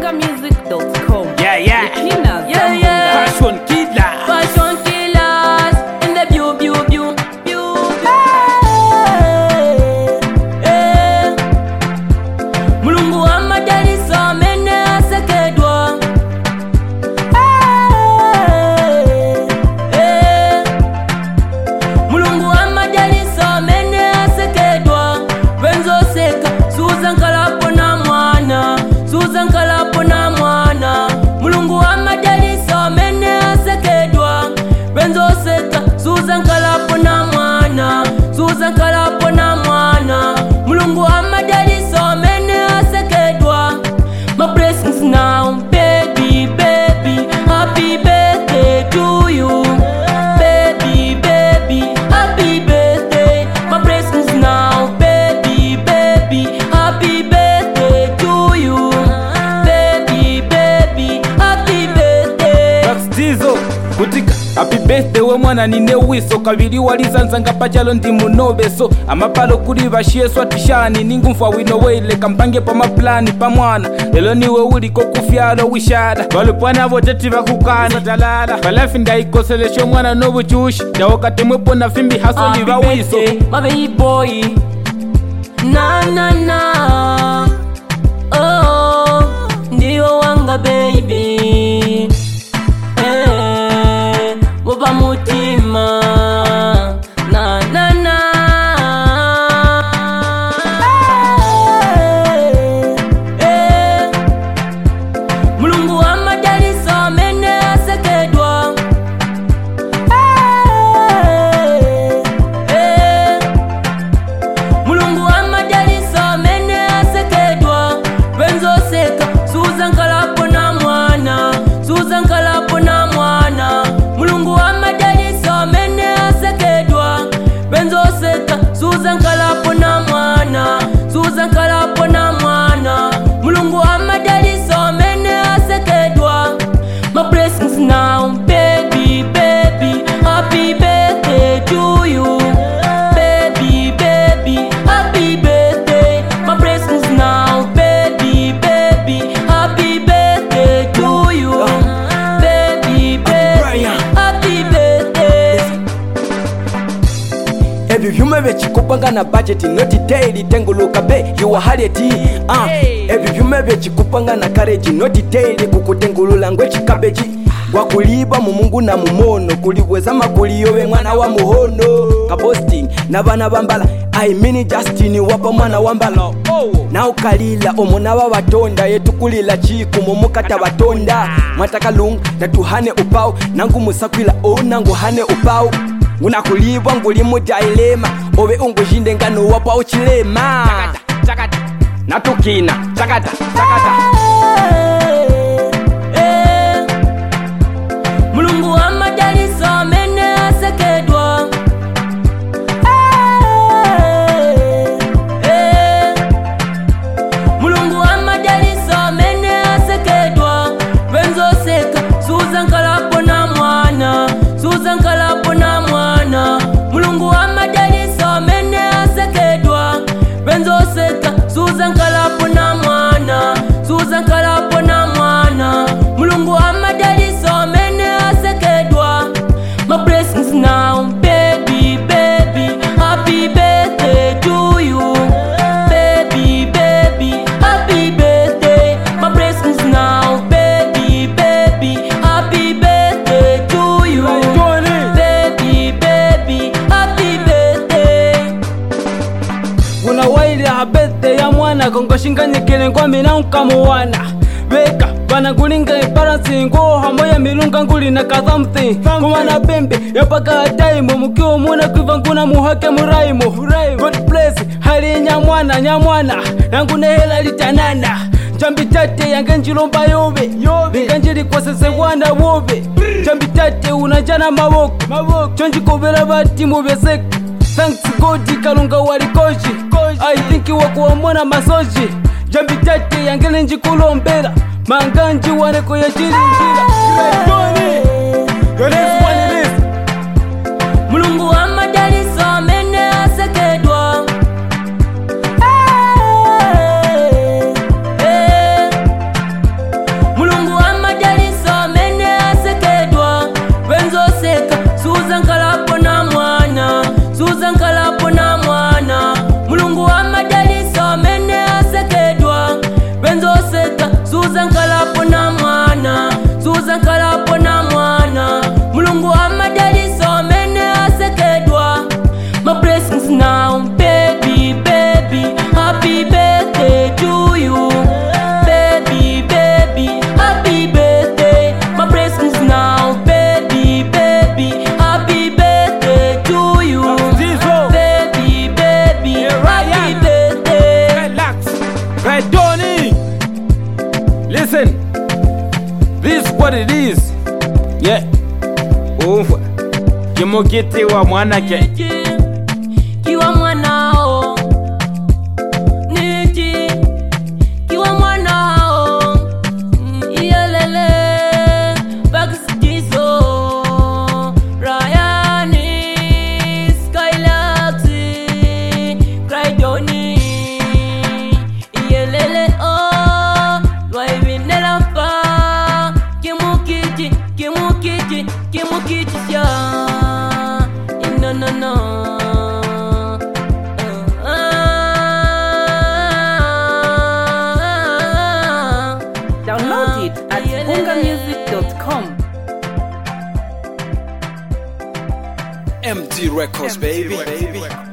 ZambiaMusic.com. Yeah, yeah. Passion killers. Passion killers in the view. Mulungu wa majaliso amene asekedwa. Mulungu wa majaliso amene asekedwa. Benzo seka Susan Kalapo na mwana. Mulungu wa majaliso amene asekedwa. Benzo seka Susan Kalapo na mwana. Mulungu wa majaliso amene asekedwa. My blessings now, baby, happy birthday to you. Baby, happy birthday. My blessings now, baby, happy birthday to you. Baby, happy birthday. Bastizo kutika happy birthday we mwana nine wiso kabiri walizanzanga pachalo ndi munobeso amapalo kuli bashiyeswa tishani ningumfa wino weile kampange pa maplani pa mwana lelo niwe uliko kufyalo wishada balupwana boteti bakukana talala balafi ndaikoselesho mwana nobuchushi dawokatemwepo na fimbi haso liba wiso my baby boy na oh ndio wanga baby Boba mutima na Mulungu wa majaliso amene asekedwa. Mulungu wa majaliso amene asekedwa. Benzo seka Susan Kalapo na mwana. Mulungu wa majaliso amene asekedwa. Benzo seka Susan Kalapo na mwana. Mulungu wa majaliso amene asekedwa. My blessings now, baby, happy birthday to you. Baby, happy birthday. My blessings now, baby, happy birthday to you. Baby, happy birthday. Every human vechikupanga na budget not daily tenguluka be you are haleti every human vechikupanga na courage not daily kukutengulula ngwe chikabeji wakuliba mumungu na mumono kulibweza makuliyowe mwana wa muhono kabosting na bana bambala I mean Justin wapa mwana wambala na ukalila omona wa batonda yetukulila chiku mumukata batonda matakalunga na tuhane upau nangu musakwila nangu hane upau unakulibwa nguli mu dilema obe ungujinde ngano wapa uchilema chakata natukina chakata Mulungu wa majaliso amene asekedwa. Mulungu wa majaliso amene asekedwa. Benzo seka Susan Kalapo na mwana. Mulungu wa majaliso amene asekedwa. Benzo seka Susan Kalapo na mwana. Mulungu wa majaliso amene asekedwa. My blessings now, baby, happy birthday to you. Baby, happy birthday. My blessings now, baby, happy birthday to you. Baby, happy birthday. Una waili ya birthday ya mwana kongoshinganyikile ngwami na unkamuwana Beka bana kulinga iparansi ngo hamoya milunga nguli na something kumana bembe yapaka time mukiwa muna kwivanguna muhake muraimo God bless hali nyamwana nangu nehela litanana Jambi tate yange njilomba yobe Nganjili kwa sese wana wobe Jambi tate unajana maboko Chonji kobela bati mubesek Thanks God kalunga walikoji I think wakuwa mwana masoji Jambi tate yange njikulombela Manganji waneko ya chilinjila Mulungu wa majaliso amene asekedwa. suzankalapo na mwana, suzankalapo na mwana. Mulungu amadaliso amene asekedwa. My blessings now, baby, baby, happy birthday to you. Baby, baby, happy birthday. My blessings now, baby, baby, happy birthday to you. Baby, baby, happy birthday. Relax. Right, Donnie. Listen. This is what it is. Yeah. Over. Kimokiti wa mwanake. Kiwa mwanao. Niji. Kiwa mwanao. Iyelele. Bakisikizo. Rayani. Skylaxi. Kraidoni. Iyelele oh. Lwaibinela fa. Kimukiti. Kimukiti. Kimukiti ya. No, no, no. Download it at bungamusic.com. MD Records, baby.